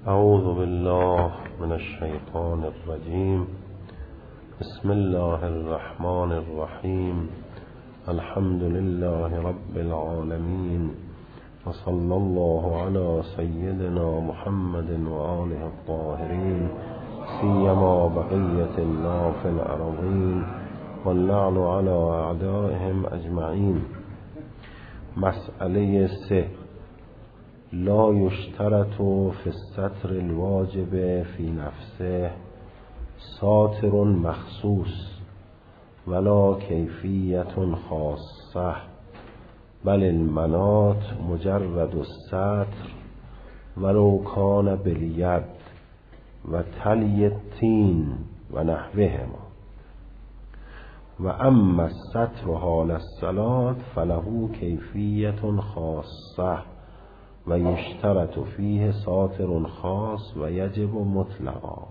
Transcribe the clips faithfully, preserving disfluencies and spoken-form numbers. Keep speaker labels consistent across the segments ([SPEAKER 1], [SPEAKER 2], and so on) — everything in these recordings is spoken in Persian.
[SPEAKER 1] اعوذ بالله من الشیطان الرجیم. بسم الله الرحمن الرحیم. الحمد لله رب العالمین و صلی الله علی سیدنا محمد و آله الطاهرین سیما بقیة الله فی الارضین واللعن علی اعدائهم اجمعین. مسئله سه: لا یشترط فی الستر الواجب فی نفسه ساتر مخصوص ولا کیفیت خاصه بل المناط مجرد الستر ولو کان بالید و تلی التین و نحوهما. و اما الستر حال الصلاة فله کیفیت خاصه و یشترط فیه ساتر خاص و یجب مطلقا.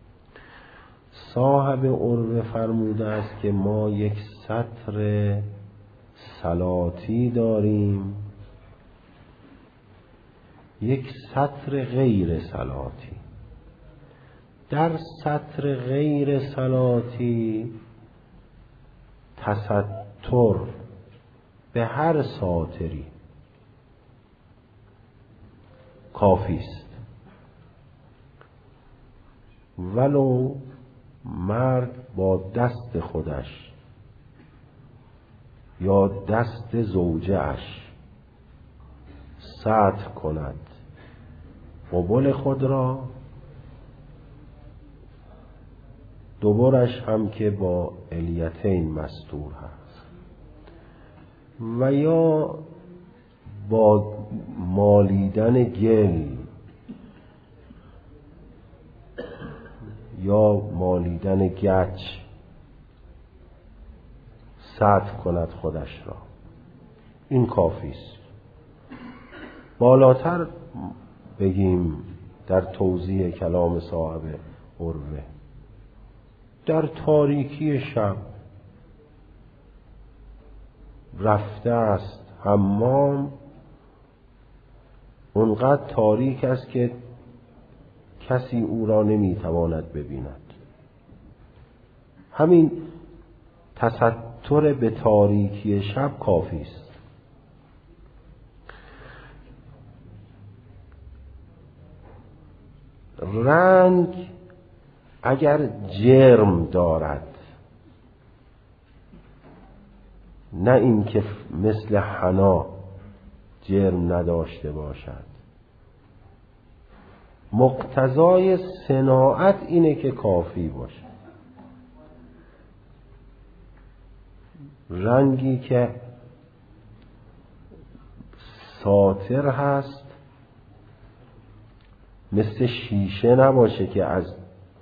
[SPEAKER 1] صاحب عروه فرموده است که ما یک ستر صلاتی داریم، یک ستر غیر صلاتی. در ستر غیر صلاتی تستر به هر ساتری کافی است، ولو مرد با دست خودش یا دست زوجه اش ستر کند قبل خود را، دوبارش هم که با الیتین مستور هست، و یا با مالیدن گل یا مالیدن گچ ستر کند خودش را، این کافی است. بالاتر بگیم در توضیح کلام صاحب عروه، در تاریکی شب رفته است حمام، اونقدر تاریک است که کسی او را نمیتواند ببیند، همین تستر به تاریکی شب کافی است. رنگ اگر جرم دارد، نه اینکه مثل حنا جرم نداشته باشد، مقتضای صناعت اینه که کافی باشه. رنگی که ساتر هست مثل شیشه نباشه که از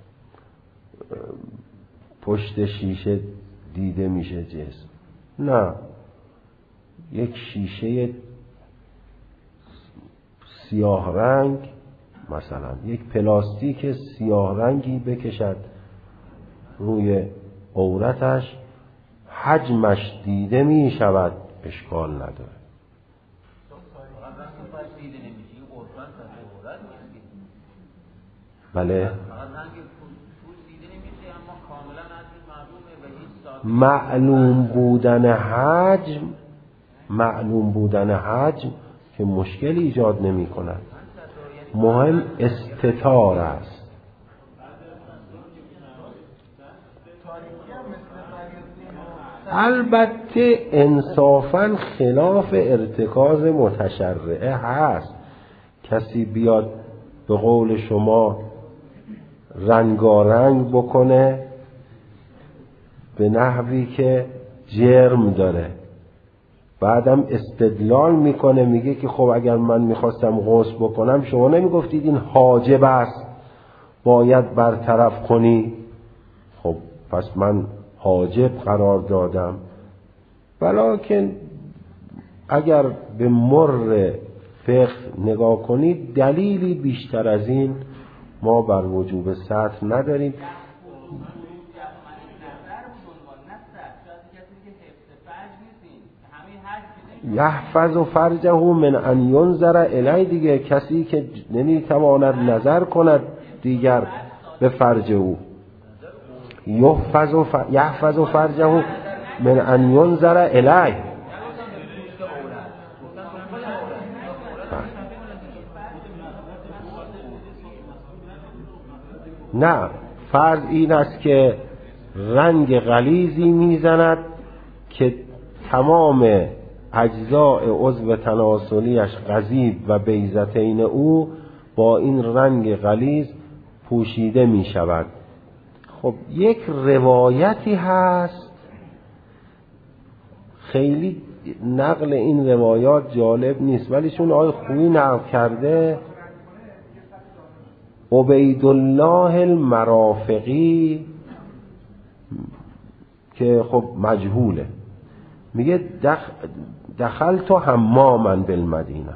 [SPEAKER 1] پشت شیشه دیده میشه جسم، نه، یک شیشه سیاه رنگ، مثلا یک پلاستیک سیاه رنگی بکشد روی عورتش، حجمش دیده می شود، اشکال نداره. بله، معلوم بودن حجم معلوم بودن حجم که مشکل ایجاد نمی کند، مهم استتار است. البته انصافاً خلاف ارتکاز متشرعه هست. کسی بیاد به قول شما رنگارنگ بکنه به نحوی که جرم داره، بعدم استدلال میکنه، میگه که خب اگر من میخواستم غسل بکنم شما نمیگفتید این حاجب است باید برطرف کنی؟ خب پس من حاجب قرار دادم. ولکن اگر به مر فقه نگاه کنید دلیلی بیشتر از این ما بر وجوب ستر نداریم. یحفظ فرجه من ان ینظر الی، دیگه کسی که نمیتواند نظر کند دیگر به فرج او. یحفظ ف... یحفظ فرجه من ان ینظر الی. نه، فرض این است که رنگ غلیظی میزند که تمام اجزاء عضو تناسلیش غضیب و بیضتین او با این رنگ غلیظ پوشیده می شود. خب یک روایتی هست، خیلی نقل این روایات جالب نیست ولی چون آقای خویی نقل کرده، عبیدالله المرافقی که خب مجهوله، میگه دخ دخل تو حماما بالمدینه.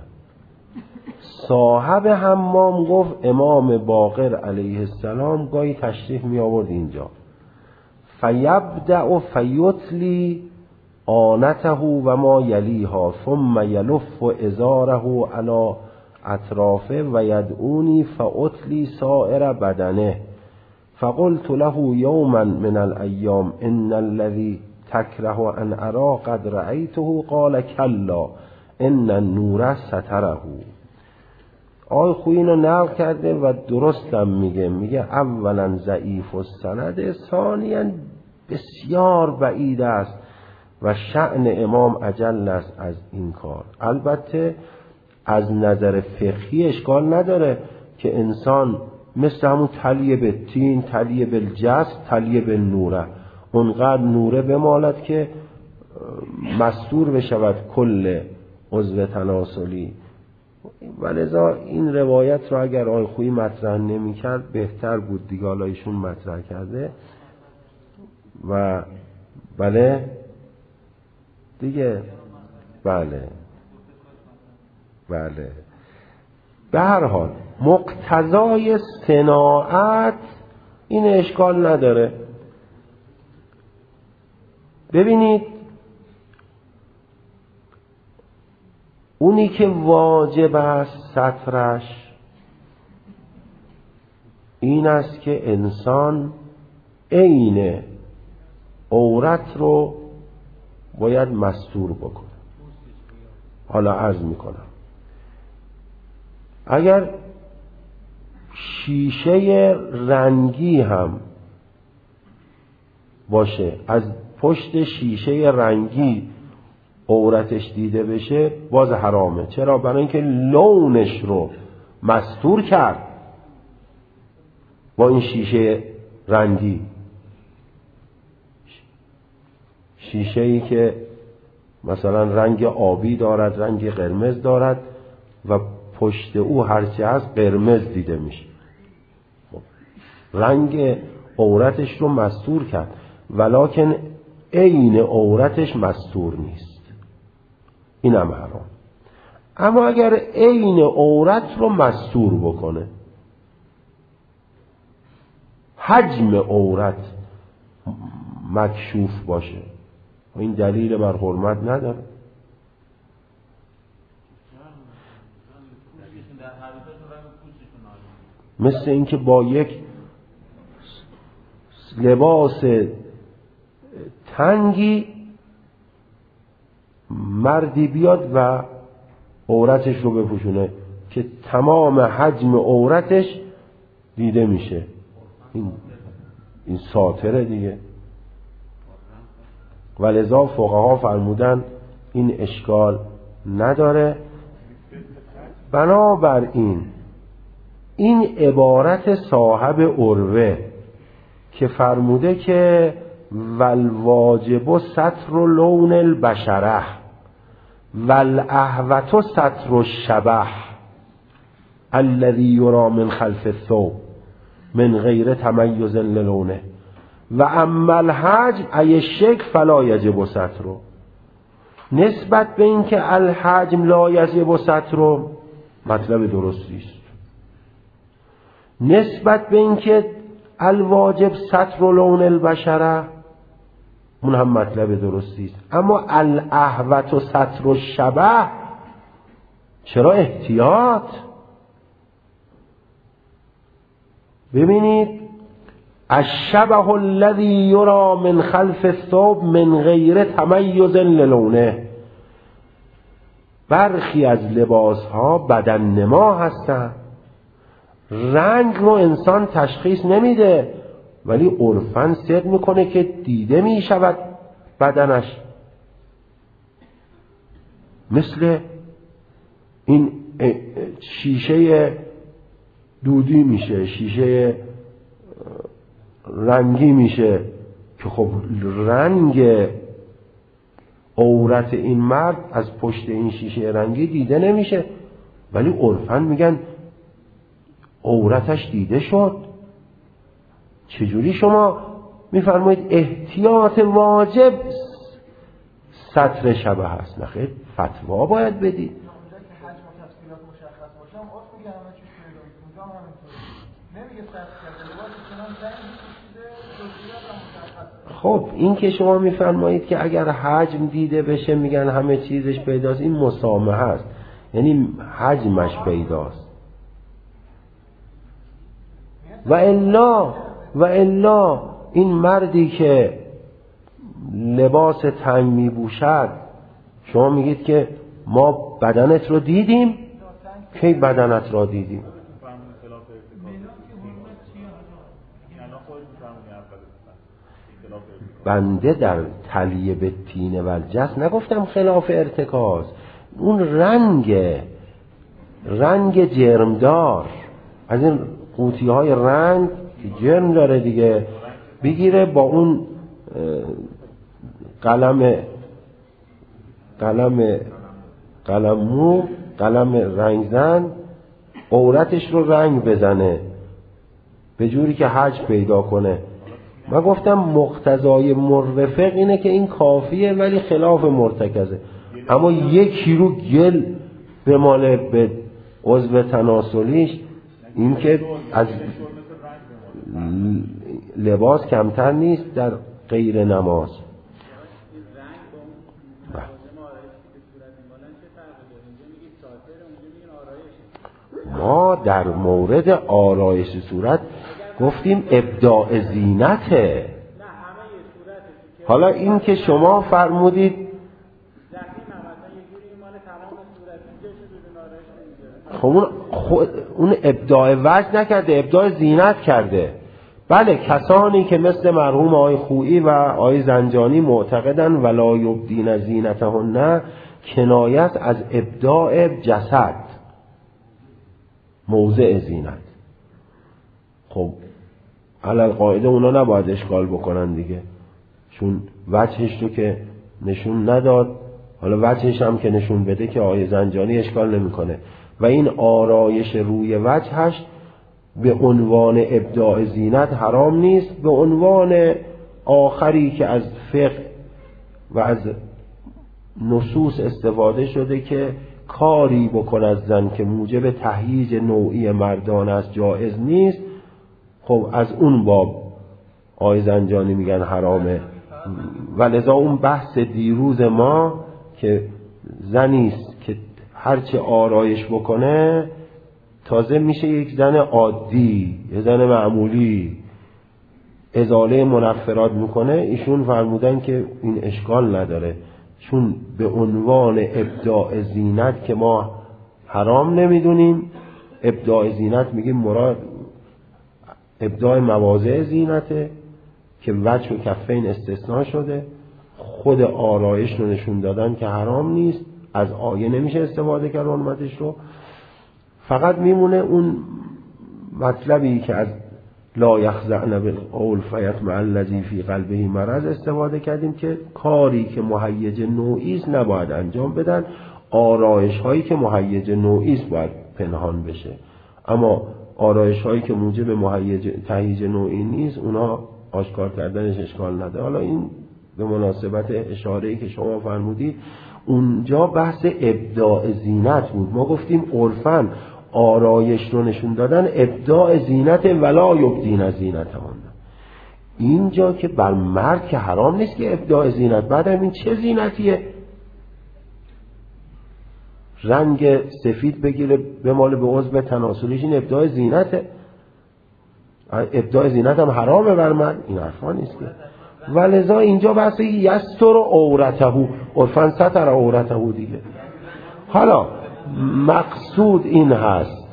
[SPEAKER 1] صاحب حمام گفت امام باقر علیه السلام گاهی تشریف می آورد اینجا، فیبدأ فیتلی آنته و ما یلیها ثم یلف ازاره علی اطرافه و یدعونی فاطلی سائر بدنه. فقلت له یوما من الایام ان الذی تکره ان ارا قد رأیته قال کلا ان النور ستره. آقای خویی اینو نقل کرده و درستم میگه، میگه اولا ضعیف السند، ثانیا بسیار بعید است و شأن امام اجل است از این کار. البته از نظر فقهی اشکال نداره که انسان مثل همون تلیه به تین، تلیه به جست، تلیه به نوره، اونقدر نوره بمالد که مستور بشود کل عضو تناسلی. ولذا این روایت رو اگر آقای خویی مطرح نمی کرد بهتر بود دیگه، حالا ایشون مطرح کرده و بله دیگه بله بله به هر حال مقتضای صناعت این اشکال نداره. ببینید اونی که واجب است سترش این است که انسان عین عورت رو باید مستور بکنه. حالا عرض میکنم اگر شیشه رنگی هم باشه، از پشت شیشه رنگی عورتش دیده بشه باز حرامه. چرا؟ برای اینکه لونش رو مستور کرد با این شیشه رنگی، شیشه ای که مثلا رنگ آبی دارد، رنگ قرمز دارد و پشت او هرچی هست قرمز دیده میشه، رنگ عورتش رو مستور کرد ولکن عین عورتش مستور نیست، این هم حرام. اما اگر عین عورت رو مستور بکنه، حجم عورت مکشوف باشه، این دلیل بر حرمت نداره. مثل اینکه با یک لباس تنگی مردی بیاد و عورتش رو بپوشونه که تمام حجم عورتش دیده میشه، این این ساتره دیگه. ولذا فقها فرمودن این اشکال نداره. بنابراین این عبارت صاحب عروه که فرموده که والواجب ستر لون البشره والاهوت ستر الشبه الذي یرا من خلف الثوب من غیر تمیز للونه و اما الحجم ای شک فلا یجب ستره. نسبت به این که الحجم لا یجب ستره مطلب درستی است. نسبت به این که الواجب ستر لون البشره اون هم مطلب درستی است. اما الاهوت و ستر و شبه، چرا احتیاط؟ ببینید الشبه الذی یرا من خلف الثوب من غیر تمیز للونه. برخی از لباس ها بدن نما هستند، رنگ رو انسان تشخیص نمیده ولی عرفاً صدق میکنه که دیده میشود بدنش. مثل این شیشه دودی میشه، شیشه رنگی میشه که خب رنگ عورت این مرد از پشت این شیشه رنگی دیده نمیشه ولی عرفاً میگن عورتش دیده شد. چجوری شما میفرمایید احتیاط واجب ستر شبه هست؟ نخیر، فتوا باید بدید. خب این که شما میفرمایید که اگر حجم دیده بشه میگن همه چیزش پیداست، این مسامحه است، یعنی حجمش پیداست. و الا و الا این مردی که لباس تنگ میپوشد، شما میگید که ما بدنت رو دیدیم، کی بدنت را دیدیم؟ بنده در تلیه به تینه و الجس نگفتم خلاف ارتکاز، اون رنگ رنگ جرمدار از این قوطی های رنگ که جرم داره دیگه، بگیره با اون قلم قلم قلم مو قلم رنگزن عورتش رو رنگ بزنه به جوری که حجم پیدا کنه. من گفتم مقتضای مرفق اینه که این کافیه ولی خلاف مرتکزه. اما یک کیلو گل به مال به عضو تناسلیش، این که از لباس کمتر نیست در غیر نماز. ما در مورد آرایش صورت گفتیم ابداع زینته. حالا این که شما فرمودید خب اون, اون ابداع وجه نکرده، ابداع زینت کرده. بله کسانی که مثل مرحوم آقای خویی و آقای زنجانی معتقدن ولا یبدین زینتهن کنایه است از ابداع جسد، موضع زینت. خب علل قاعده اونا نباید اشکال بکنن دیگه، چون وجهش رو که نشون نداد، حالا وجهش هم که نشون بده که آقای زنجانی اشکال نمیکنه. و این آرایش روی وجهش به عنوان ابداع زینت حرام نیست، به عنوان آخری که از فقه و از نصوص استفاده شده که کاری بکن از زن که موجب تهییج نوعی مردان است جایز نیست. خب از اون باب آقای زنجانی میگن حرامه. ولذا اون بحث دیروز ما که زنیست که هرچه آرایش بکنه تازه میشه یک زن عادی، یک زن معمولی، ازاله منفرات میکنه، ایشون فرمودن که این اشکال نداره، چون به عنوان ابداع زینت که ما حرام نمیدونیم. ابداع زینت میگیم مراد ابداع مواضع زینته که وجه و کفین استثناء شده. خود آرایش رو نشون دادن که حرام نیست، از آیه نمیشه استفاده کرد حرمتش رو. فقط میمونه اون مطلبی که از لا یخضعن بالقول فیطمع الذی فی قلبه مرض استفاده کردیم که کاری که مهیج نوعی است نباید انجام بدن، آرایش هایی که مهیج نوعی است باید پنهان بشه، اما آرایش هایی که موجب مهیج تهییج نوعی نیست اونها آشکار کردنش اشکال نداره. حالا این به مناسبت اشاره‌ای که شما فرمودید، اونجا بحث ابداع زینت بود. ما گفتیم عرفاً آرایش رو نشون دادن ابداع زینت ولا یبدین زینتهن. اینجا که بر مرد که حرام نیست که ابداع زینت. بعدم این چه زینتیه؟ رنگ سفید بگیره به مال به عضو تناسلیش، این ابداع زینته. ابداع زینت هم حرامه بر من، این حرفا نیست که. ولذا اینجا بحث یستر عورته، عرفاً ستر عورته دیگه. حالا مقصود این هست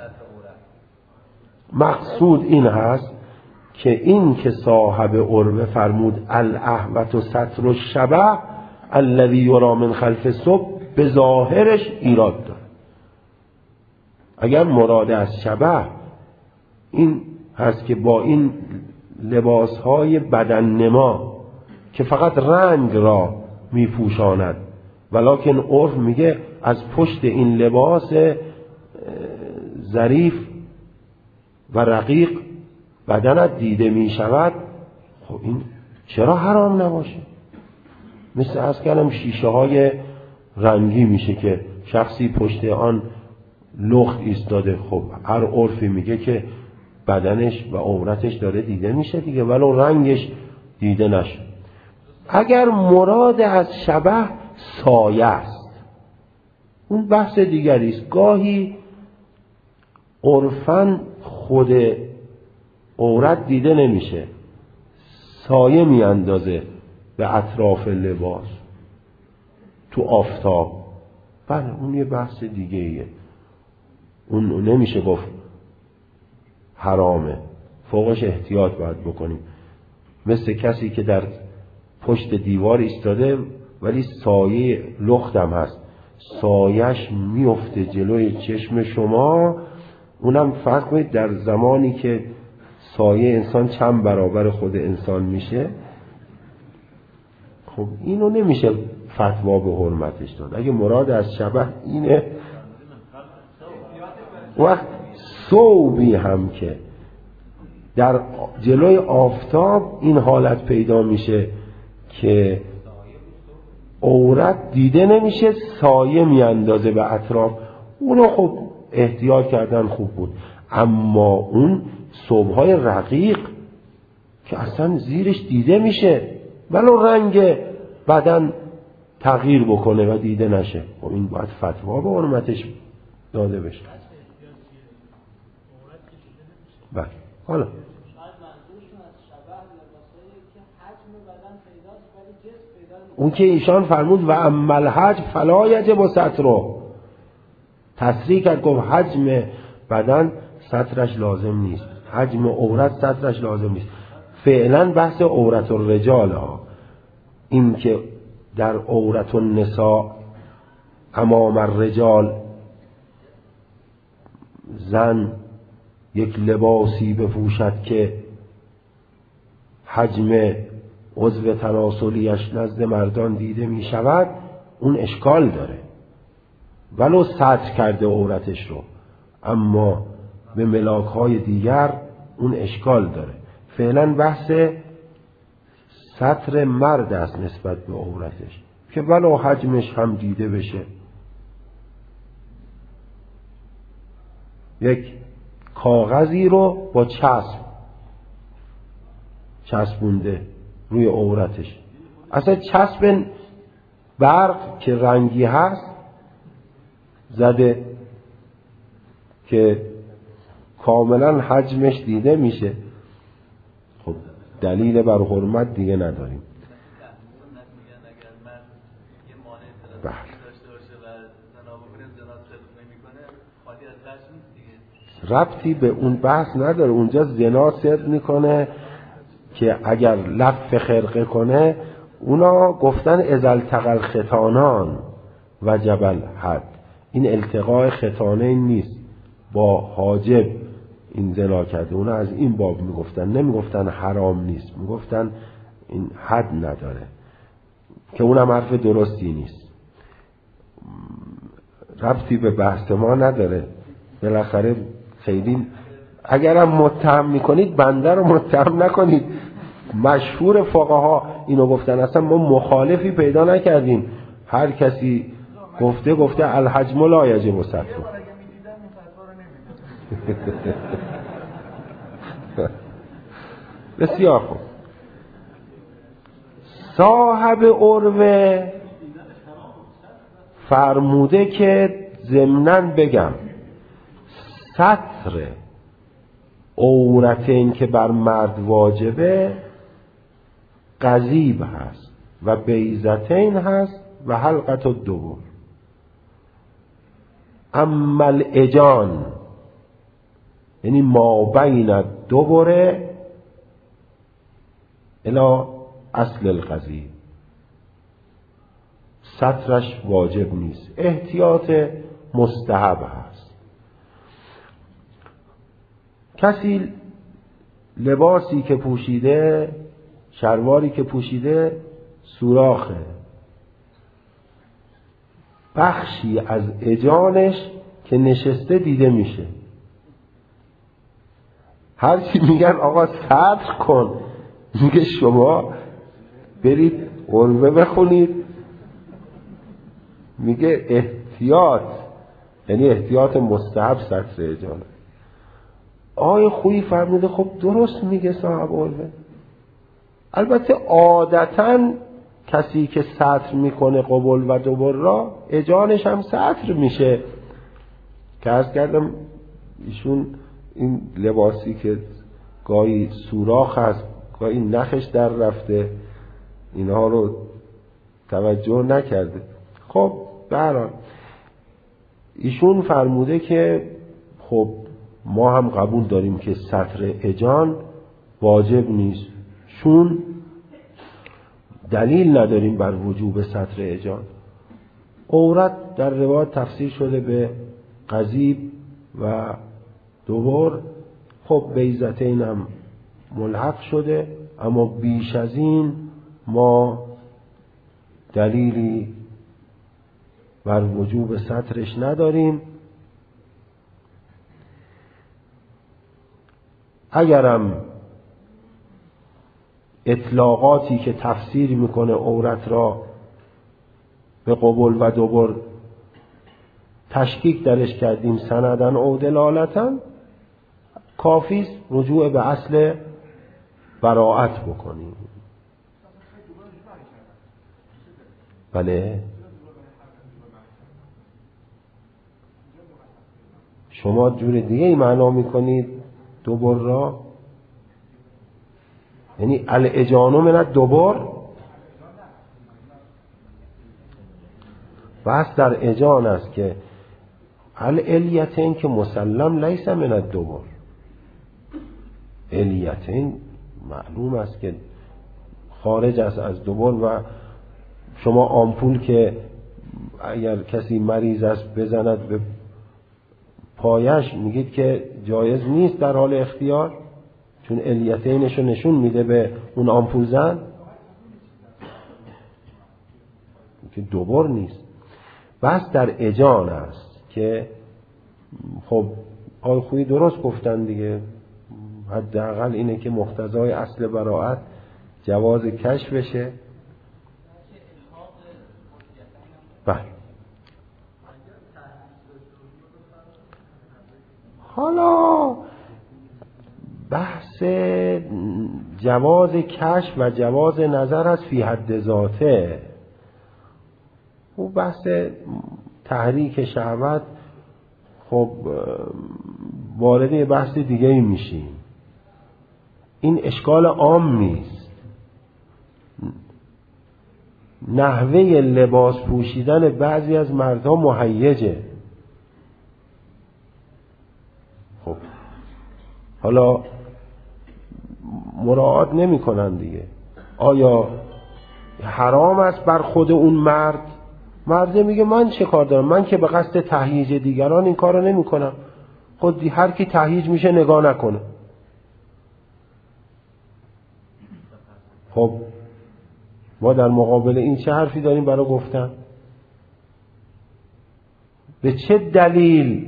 [SPEAKER 1] مقصود این هست که این که صاحب عربه فرمود الاحوت و ستر و شبه الذی یرا من خلف الصبح، به ظاهرش ایراد داره. اگر مراد از شبه این هست که با این لباسهای بدن نما که فقط رنگ را میپوشاند، ولکن عرف میگه از پشت این لباس ظریف و رقیق بدنت دیده میشود، خب این چرا حرام نباشه؟ مثل از کلم شیشه های رنگی میشه که شخصی پشت آن لخت ایستاده، خب هر عرفی میگه که بدنش و عورتش داره دیده میشه دیگه، ولو رنگش دیده نشه. اگر مراد از شبه سایه است اون بحث دیگری است. گاهی عرفاً خود عورت دیده نمیشه، سایه میاندازه به اطراف لباس تو آفتاب، بله اون یه بحث دیگه ایه، اون نمیشه گفت حرامه، فوقش احتیاط باید بکنیم. مثل کسی که در پشت دیوار ایستاده ولی سایه لختم هست، سایش میفته جلوی چشم شما، اونم فرض کنید در زمانی که سایه انسان چند برابر خود انسان میشه، خب اینو نمیشه فتوا به حرمتش داد. اگه مراد از شبه اینه، وقت صوبی هم که در جلوی آفتاب این حالت پیدا میشه که عورت دیده نمیشه، سایه میاندازه به اطراف، اونو خب احتیاط کردن خوب بود. اما اون صبحای رقیق که اصلا زیرش دیده میشه ولو رنگ بدن تغییر بکنه و دیده نشه، خب این باید فتوا به حرمتش داده بشه. بله حالا اون که ایشان فرمود و اما الحج فلا یجب ستره، تصریح کرد گفت حجم بدن سترش لازم نیست، حجم عورت سترش لازم نیست. فعلا بحث عورت الرجال ها، این که در عورت النساء امام الرجال زن یک لباسی بپوشد که حجم عضو تناسلیش نزد مردان دیده می شود، اون اشکال داره ولو ستر کرده عورتش رو، اما به ملاک های دیگر اون اشکال داره. فعلا بحث ستر مرد است نسبت به عورتش که ولو حجمش هم دیده بشه. یک کاغذی رو با چسب چسبونده روی عورتش، اصلا چسب برق که رنگی هست زده که کاملا حجمش دیده میشه، خب دلیل بر حرمت دیگه نداریم. بله ربطی به اون بحث نداره، اونجا زنا صدق میکنه که اگر لف خرقه کنه، اونا گفتن اذا التقى الختانان وجب الحد، این التقاء ختانین نیست، با حاجب این زنا کرده، اونا از این باب میگفتن، نمیگفتن حرام نیست، میگفتن این حد نداره، که اونم حرف درستی نیست، ربطی به بحث ما نداره. بالاخره خیلی اگرم متهم میکنید بنده رو متهم نکنید. مشهور فقها اینو گفتن، اصلا ما مخالفی پیدا نکردیم، هر کسی گفته گفته الحجم لا یجب ستره. بسیار خوب. صاحب عروه فرموده که ضمناً بگم ستر عورتین که بر مرد واجبه قضیب هست و بیضتین هست و حلقت الدبر. اما الاجان یعنی ما بین الدبر الی اصل القضیب سترش واجب نیست، احتیاط مستحب هست. کسی لباسی که پوشیده، شلواری که پوشیده سوراخه، بخشی از اجانش که نشسته دیده میشه. هرچی میگن آقا ستر کن، میگه شما برید عروه بخونید، میگه احتیاط، یعنی احتیاط مستحب ستر اجانه. آقای خویی فرموده خب درست میگه صاحب عروه. البته عادتاً کسی که ستر میکنه قبل و دبر را اجانش هم ستر میشه، که عرض کردم ایشون این لباسی که گاهی سوراخ هست گاهی نخش در رفته اینها رو توجه نکرده. خب به هر حال ایشون فرموده که خب ما هم قبول داریم که ستر اجان واجب نیست، چون دلیل نداریم بر وجوب ستر اجان. عورت در روایت تفسیر شده به قضیب و دبر، خب بیضتین هم ملحق شده، اما بیش از این ما دلیلی بر وجوب سترش نداریم. اگرم اطلاقاتی که تفسیر میکنه عورت را به قبل و دبر تشکیک درش کردیم سندن او دلالتن، کافیست رجوع به اصل براءت بکنیم. بله شما جور دیگه ای معنا میکنید دبر را، یعنی الاجانو من الدبر. بس در اجان است که الالیتین که مسلم لیس من الدبر. الیتین معلوم است که خارج است از دبر، و شما آمپول که اگر کسی مریض است بزند به پایش میگید که جایز نیست در حال اختیار، چون الیتینش رو نشون میده به اون آمپول زن که دبر نیست. بس در اجان است که خب آقای خویی درست گفتن دیگه، حداقل اینه که مقتضای اصل براءت جواز کشف بشه. بله حالا بحث جواز کشف و جواز نظر است فی حد ذاته، و بحث تحریک شهوت خب وارد بحث دیگه ای میشیم. این اشکال عام نیست. نحوه لباس پوشیدن بعضی از مردها مهیجه. خب حالا مراعات نمی کنن دیگه. آیا حرام است بر خود اون مرد؟ مرده میگه من چه کار دارم، من که به قصد تهییج دیگران این کار رو نمی کنم، خود هر کی تهییج میشه نگاه نکنه. خب ما در مقابل این چه حرفی داریم برای گفتن؟ به چه دلیل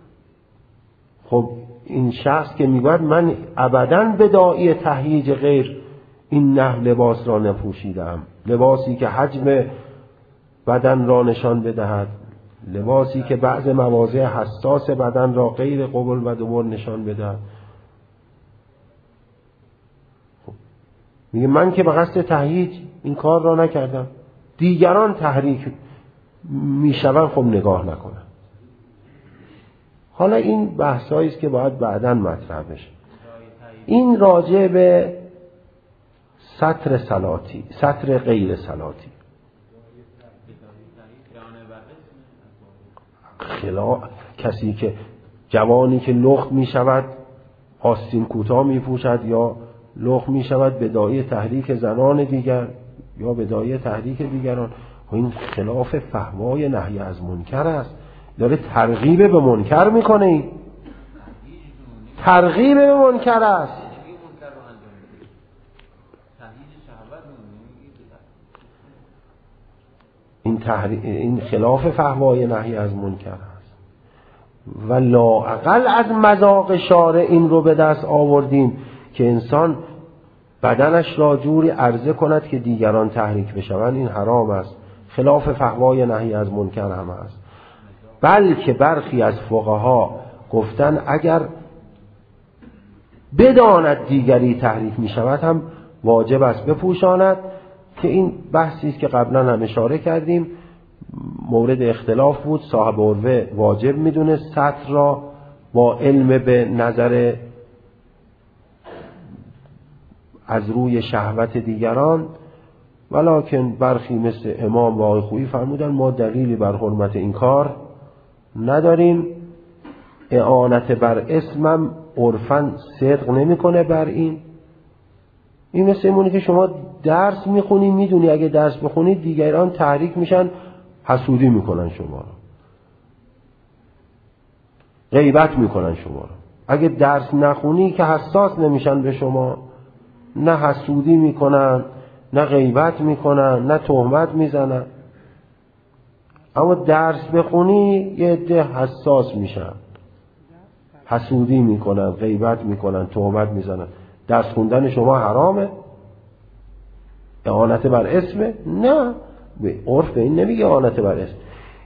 [SPEAKER 1] خب این شخص که میگوید من ابداً به داعی تهییج غیر این نحو لباس را نپوشیدم، لباسی که حجم بدن را نشان بدهد، لباسی که بعض مواضع حساس بدن را غیر قبل و دبر نشان بدهد، خب میگه من که به قصد تهییج این کار را نکردم، دیگران تحریک میشون، خب نگاه نکنم. حالا این بحثایی است که باید بعداً مطرح بشه. این راجع به سطر صلاتی، سطر غیر صلاتی. خلاف کسی که جوانی که لخت می شود آستین کوتاه می پوشد یا لخت می شود به داعی تحریک زنان دیگر یا به داعی تحریک دیگران، این خلاف فتوای نهی از منکر است. داره ترغیب به منکر میکنه، این ترغیب به منکر است. این, تحری... این خلاف فتوای نهی از منکر است و لااقل از مذاق شارع این رو به دست آوردیم که انسان بدنش را جوری عرضه کند که دیگران تحریک بشوند. این حرام است، خلاف فتوای نهی از منکر هم است. بلکه برخی از فقها گفتن اگر بداند دیگری تحریک می شود هم واجب است بپوشاند، که این بحثی است که قبلا هم اشاره کردیم، مورد اختلاف بود. صاحب عروه واجب میدونه ستر را با علم به نظر از روی شهوت دیگران، ولکن برخی مثل امام و آقای خویی فرمودن ما دلیلی بر حرمت این کار نداریم. اعانت بر اسمم عرفاً صدق نمیکنه بر این. این مثل اینه که شما درس میخونی، میدونی اگه درس بخونی دیگران تحریک میشن، حسودی میکنن شما رو، غیبت میکنن شما رو. اگه درس نخونی که حساس نمیشن به شما، نه حسودی میکنن، نه غیبت میکنن، نه تهمت میزنن. اما درس بخونی یه عده حساس میشن، حسودی میکنن، غیبت میکنن، تهمت میزنن. درس خوندن شما حرامه؟ اعانت بر اسمه؟ نه، به عرف به این نمیگه اعانت بر اسم.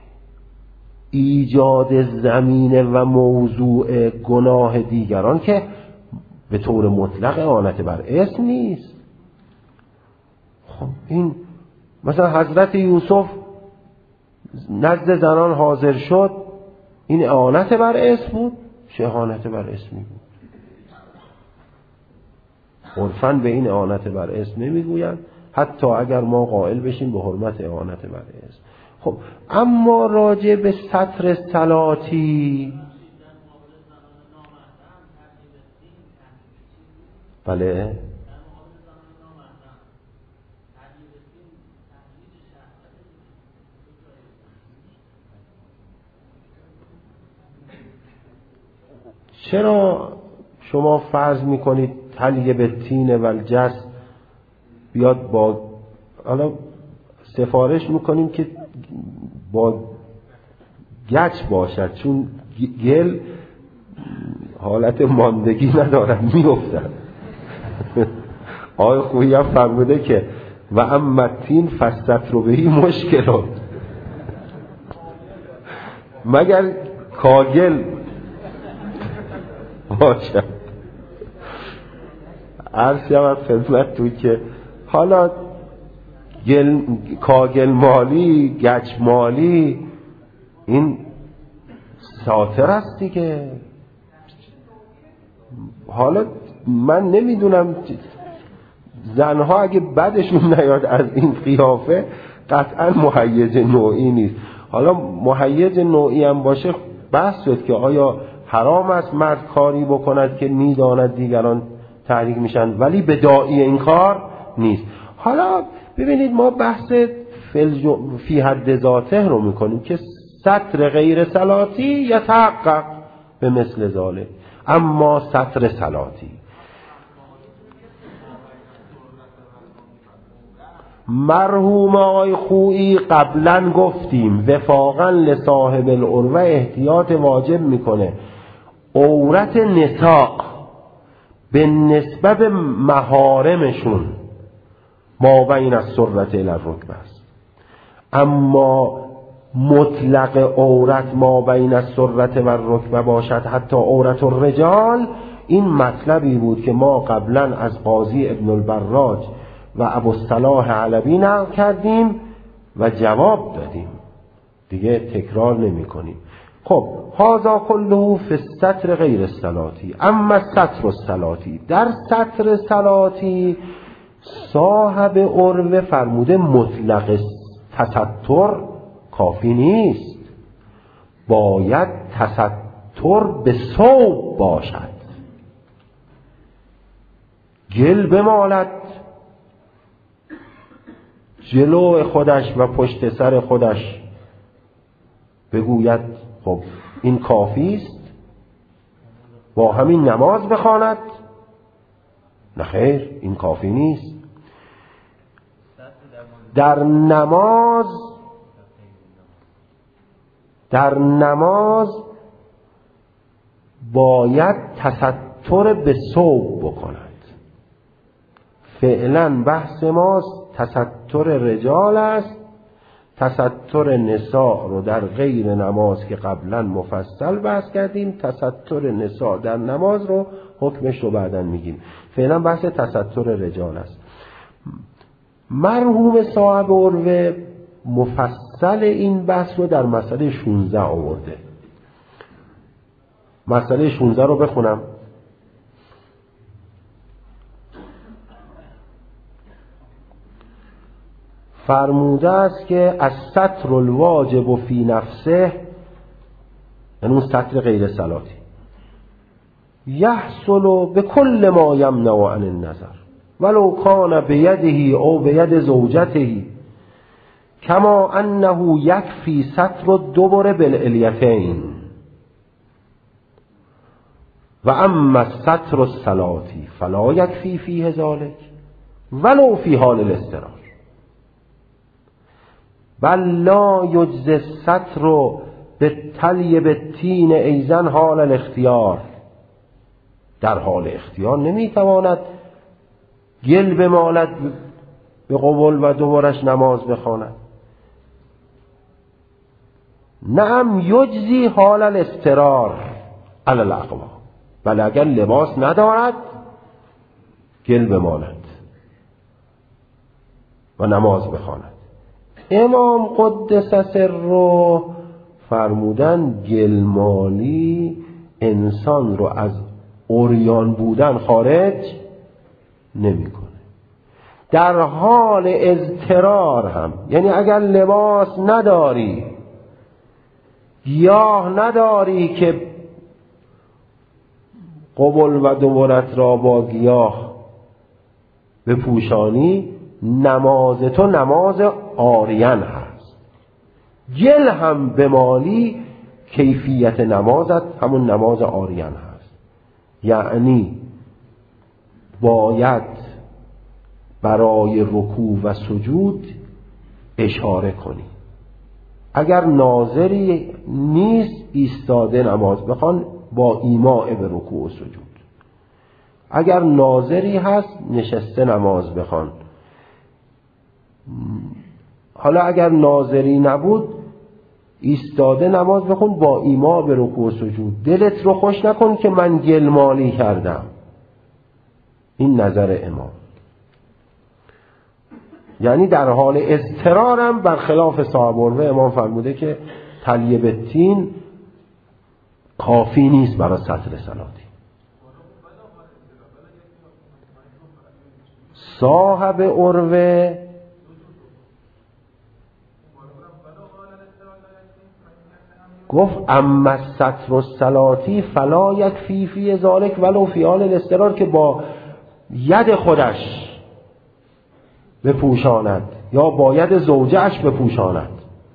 [SPEAKER 1] ایجاد زمینه و موضوع گناه دیگران که به طور مطلق اعانت بر اسم نیست. خب این مثلا حضرت یوسف نزد زنان حاضر شد، این اعانت بر اسم بود؟ چه اعانت بر اسمی بود؟ عرفاً به این اعانت بر اسم نمیگویند، حتی اگر ما قائل بشیم به حرمت اعانت بر اسم. خب اما راجع به سطر صلاتی، بله چرا شما فرض میکنید تلیه به تین و الجس بیاد با، حالا سفارش میکنیم که با گچ باشد، چون گل حالت ماندگی ندارن، میافتن. آقای خویی هم فرموده که و اما تین فستر بهی مشکلات، مگر کاگل باشد. عرض شود خدمت توی که حالا گل، کاگل مالی، گچ مالی، این ساتر است دیگه. حالا من نمیدونم زنها اگه بدشون نیاد از این قیافه قطعا مهیج نوعی نیست. حالا مهیج نوعی هم باشه بحث شد که آیا حرام است مرد کاری بکند که میداند دیگران تحریک میشن ولی به داعی این کار نیست. حالا ببینید ما بحث فی حد ذاته رو میکنیم که سطر غیر صلاتی یتحقق به مثل ذالک، اما سطر صلاتی مرحوم آقای خویی قبلا گفتیم وفاقا لصاحب العروه احتیاط واجب میکنه. عورت نساء به نسبت محارمشون ما بین السرة الی الرکبه است، اما مطلق عورت ما بین السرة و الرکبه باشد حتی عورت الرجال، این مطلبی بود که ما قبلا از قاضی ابن البراج و ابوالصلاح علوی نقل کردیم و جواب دادیم، دیگه تکرار نمی کنیم. خب هذا كله فی السطر غیر الصلاتی. اما سطر الصلاتی، در سطر صلاتی صاحب عروه فرموده مطلق تستر کافی نیست، باید تستر به ثوب باشد. گل بمالد جلو خودش و پشت سر خودش، بگوید خب این کافی است، با همین نماز بخواند. نه خیر، این کافی نیست. در نماز در نماز باید تستر به ثوب بکند. فعلا بحث ما تستر رجال است. تستر نساء رو در غیر نماز که قبلا مفصل بحث کردیم، تستر نساء در نماز رو حکمش رو بعداً میگیم. فعلا بحث تستر رجال است. مرحوم صاحب عروه مفصل این بحث رو در مسئله شانزده آورده. مسئله شانزده رو بخونم. فرموده است که الستر الواجب فی نفسه، یعنی اون ستر غیر صلاتی، یحصل به کل ما یمنع عن النظر ولو کان بیده او بید زوجته، کما انه یکفی ستر الدبر بالالیتین و اما ستر الصلاتی فلا یکفی فیه ذلک ولو فی حال الاضطرار، بل لا یجزی الستر بالتلی بالتین ایضا حال الاختیار. در حال اختیار نمیتواند گل بمالد به قبول و دوبارش نماز بخواند. نعم یجزی حال الاضطرار علی الاقوا، بل اگر لباس ندارد گل بمالد و نماز بخواند. امام قدس سره فرمودن گلمالی انسان رو از عریان بودن خارج نمیکنه. در حال اضطرار هم، یعنی اگر لباس نداری، گیاه نداری که قبل و دبرت را با گیاه بپوشانی، نماز تو نماز عاریان هست. گل هم بمالی کیفیت نمازت همون نماز عاریان هست. یعنی باید برای رکوع و سجود اشاره کنی. اگر ناظری نیست ایستاده نماز بخوان با ایماء به رکوع و سجود. اگر ناظری هست نشسته نماز بخوان. حالا اگر ناظری نبود ایستاده نماز بخون با ایما به رکوع و سجود. دلت رو خوش نکن که من گلمالی کردم. این نظر امام. یعنی در حال اضطرارم برخلاف صاحب عروه امام فرموده که تلیه بالتین کافی نیست برای سطر صلاتی. صاحب عروه گفت اما سطر الصلاتی فلا یکفی فی ذلک ولو فی حال الاضطرار، که با ید خودش بپوشاند یا با ید زوجهش بپوشاند،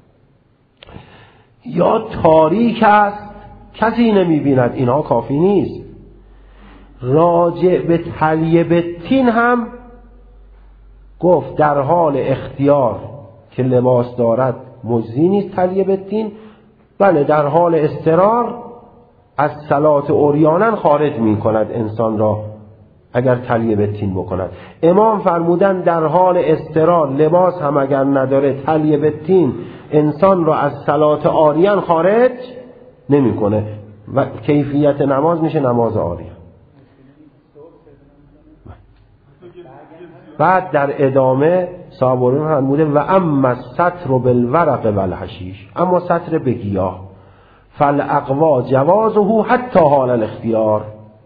[SPEAKER 1] یا تاریک است کسی نمیبیند، اینها کافی نیست. راجع به تلیه بالتین هم گفت در حال اختیار که لباس دارد مجزی نیست تلیه بالتین، بله در حال اضطرار از صلات عریانا خارج می کند انسان را اگر تلیه بالتین بکند. امام فرمودن در حال اضطرار لباس هم اگر نداره تلیه بالتین انسان را از صلات عریان خارج نمی کنه و کیفیت نماز میشه نماز عریان. بعد در ادامه صاحب فرموده و اما سطر بالورق والحشیش، اما سطر به گیاه فالاقوا جوازه حتی حال الاختیار،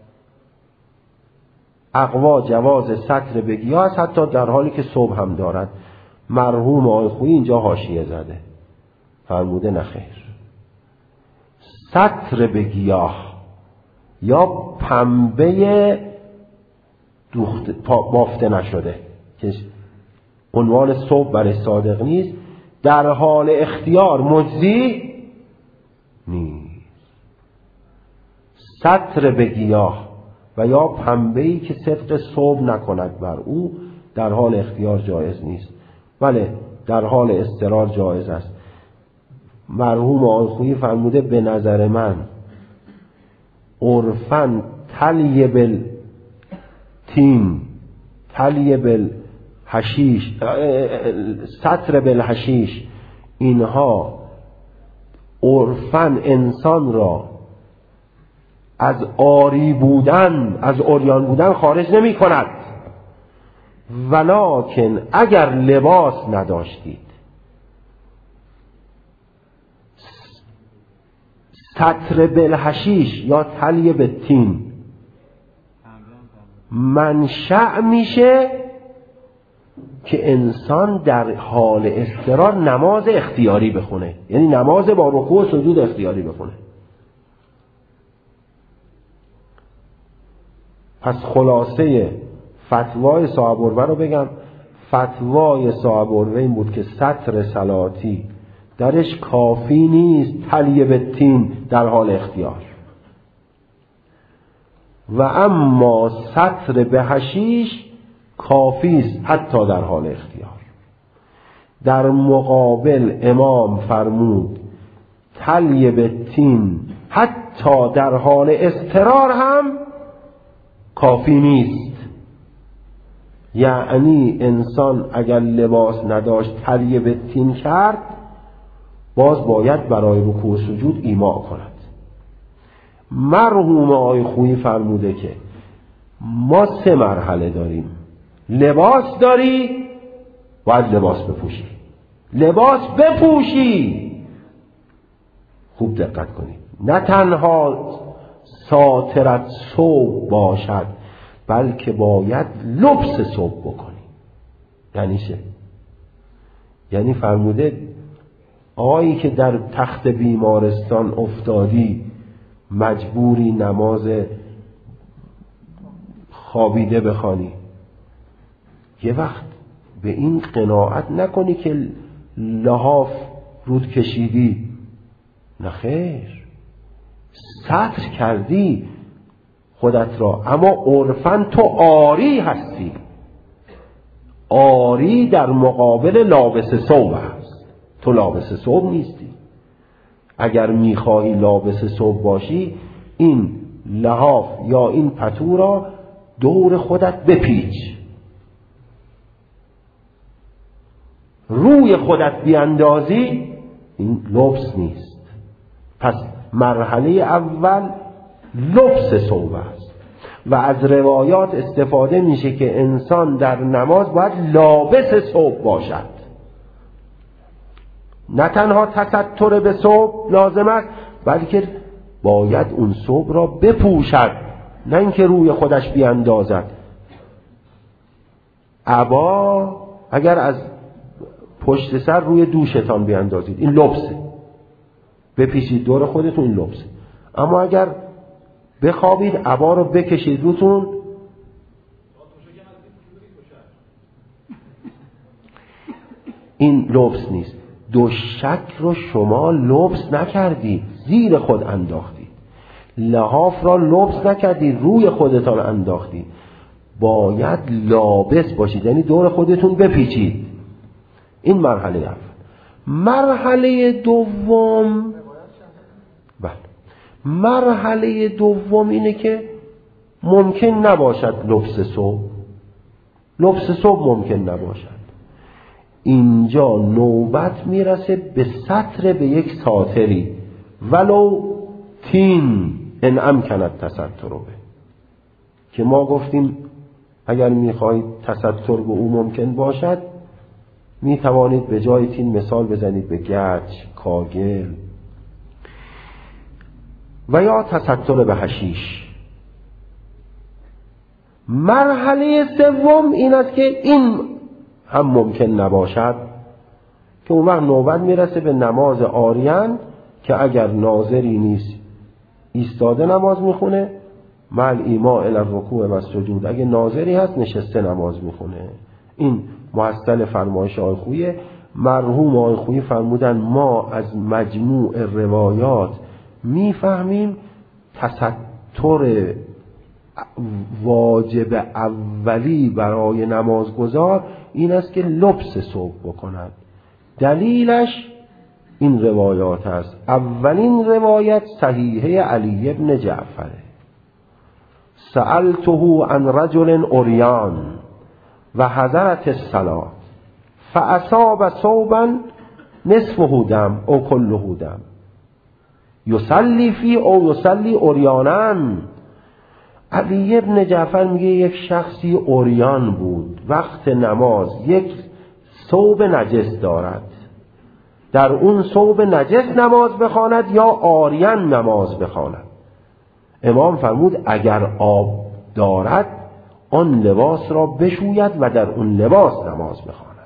[SPEAKER 1] اقوا جواز سطر به گیاه است حتی در حالی که صبح هم دارد. مرحوم آقای خویی اینجا حاشیه زده، فرموده نخیر، سطر به گیاه یا پنبه دوخت بافته نشده که عنوان صبح برای صادق نیست، در حال اختیار مجزی نیست. سطر به گیاه و یا پنبه‌ای که صدق صبح نکند بر او در حال اختیار جایز نیست، بله در حال اضطرار جایز است. مرحوم آقای خویی فرموده به نظر من عرفاً تلی بل تین تلی بل حشیش سطر بل حشیش، اینها عرفاً انسان را از عاری بودن از عریان بودن خارج نمی کند، ولکن اگر لباس نداشتید سطر بالحشیش یا تلی بالتین منشأ میشه که انسان در حال اضطرار نماز اختیاری بخونه، یعنی نماز با رکوع و سجود اختیاری بخونه. پس خلاصه فتوای صاحب العروه رو بگم، فتوای صاحب العروه این بود که سطر صلاتی درش کافی نیست تلی بالتین در حال اختیار، و اما سطر به حشیش کافی است حتی در حال اختیار. در مقابل امام فرمود تلی بالتین حتی در حال اضطرار هم کافی نیست، یعنی انسان اگر لباس نداشت تلی بالتین کرد باز باید برای رکوع و سجود ایماء کند. مرحوم آقای خویی فرموده که ما سه مرحله داریم، لباس داری باید لباس بپوشی، لباس بپوشی، خوب دقت کنید، نه تنها ساترت صبح باشد بلکه باید لبس صبح بکنی. یعنی چه؟ یعنی فرموده آیی که در تخت بیمارستان افتادی مجبوری نماز خوابیده بخوانی، یه وقت به این قناعت نکنی که لحاف رود کشیدی، نخیر، ستر کردی خودت را، اما عرفاً تو عاری هستی. عاری در مقابل لابس ثوب هست، تو لابس ثوب نیستی. اگر میخواهی لابس ثوب باشی این لحاف یا این پتو را دور خودت بپیچ، روی خودت بیاندازی، این لبس نیست. پس مرحله اول لبس ثوب است و از روایات استفاده میشه که انسان در نماز باید لابس ثوب باشد، نه تنها تستر به ثوب لازم است بلکه باید اون ثوب را بپوشد، نه اینکه روی خودش بیاندازد. عبا اگر از پشت سر روی دوشتان بیاندازید این لبسه، بپیچید دور خودتون، این لبسه. اما اگر بخوابید عبا رو بکشید روتون، این لبس نیست. دوشک رو شما لبس نکردید، زیر خود انداختید. لحاف را لبس نکردید، روی خودتان انداختید. باید لابس باشید، یعنی دور خودتون بپیچید. این مرحله اول. مرحله دوم بله مرحله دوم اینه که ممکن نباشد لبس صبح، لبس صبح ممکن نباشد. اینجا نوبت میرسه به سطر به یک ساتری ولو تین ان امکانت تستر به، که ما گفتیم اگر میخواهید تستر به او ممکن باشد میتوانید به جای تین مثال بزنید به گچ، کاگل و یا تستر به حشیش. مرحله سوم این است که این هم ممکن نباشد که اون وقت نوبت میرسه به نماز عاریان که اگر ناظری نیست ایستاده نماز میخونه، مع ایما الی الرکوع و سجود. اگه ناظری هست نشسته نماز میخونه. این محصل فرمایش آقای خویی. مرحوم آقای خویی فرمودن ما از مجموع روایات میفهمیم تستر واجب اولی برای نمازگزار این است که لبس ثوب بکند. دلیلش این روایات است. اولین روایت صحیحه علی ابن جعفر، سألته عن رجل عریان و حضرت الصلاة فاصاب ثوبا نصفه دم او کله دم یصلی فی او یصلی عریانا. علی ابن جعفر میگه یک شخصی عریان بود، وقت نماز یک ثوب نجس دارد، در اون ثوب نجس نماز بخواند یا عریان نماز بخواند. امام فرمود اگر آب دارد آن لباس را بشوید و در اون لباس نماز بخواند.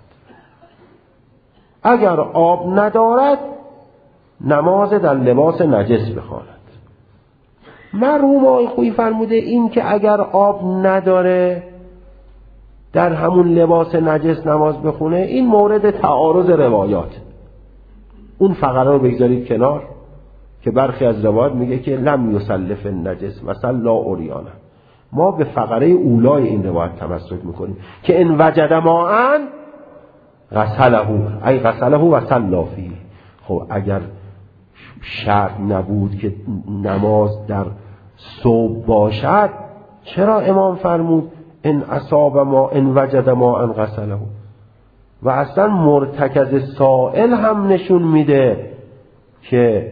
[SPEAKER 1] اگر آب ندارد نماز در لباس نجس بخواند. مرحوم آقای خویی فرموده این که اگر آب نداره در همون لباس نجس نماز بخونه این مورد تعارض روایات. اون فقره رو بگذارید کنار که برخی از روایات میگه که لم یسلف النجس و صلا عریانا. ما به فقره اولای این روایت تمسک میکنیم که ان وجد ماء غسله ای غسله و صلا فیه. خب اگر شرط نبود که نماز در ثوب باشد چرا امام فرمود ان اصاب ما ان وجد ماء غسله؟ و اصلا مرتکز سائل هم نشون میده که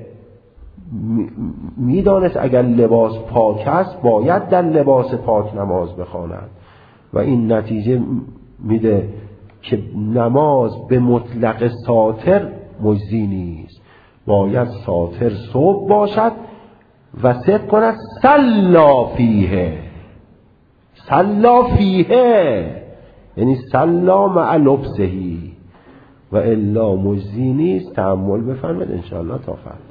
[SPEAKER 1] میدانست اگر لباس پاک است باید در لباس پاک نماز بخواند و این نتیجه میده که نماز به مطلق ساتر مجزی نیست، باید ساتر ثوب باشد و صدق کند صلا فیه. صلا فیه یعنی صلا مع لبسهی و الا مجزی نیست. تأمل بفرمایید ان شاء الله تا فردا.